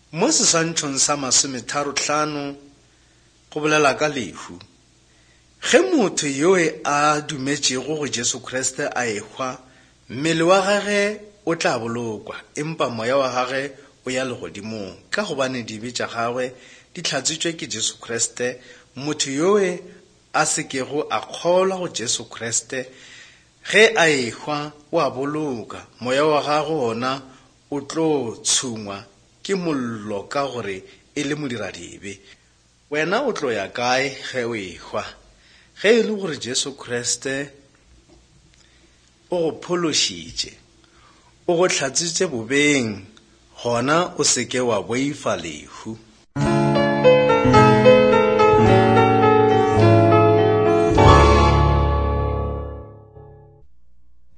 Mo seswantšhong sa 35 go bolela ka lehu. Ge motho yo a dumetšego go Jesu Kriste a ekgwa, mmele wa gage o tla bolokwa, empa moya wa gage o ya legodimong, ka gobane dibe tša gagwe di hlatsitšwe ke Jesu Kriste. Motho yo a sekego a kgolwa go Jesu Kriste, ge a ekgwa o a boloka, moya wa gagwe ona o tlo tshungwa ke mollo, ka gore e le modiradibe. Wena o tlo ya kae ge o ekgwa? Ge e le gore Jesu Kriste o go phološitše, o go hlatsitše bobeng, gona o seke wa boifa lehu.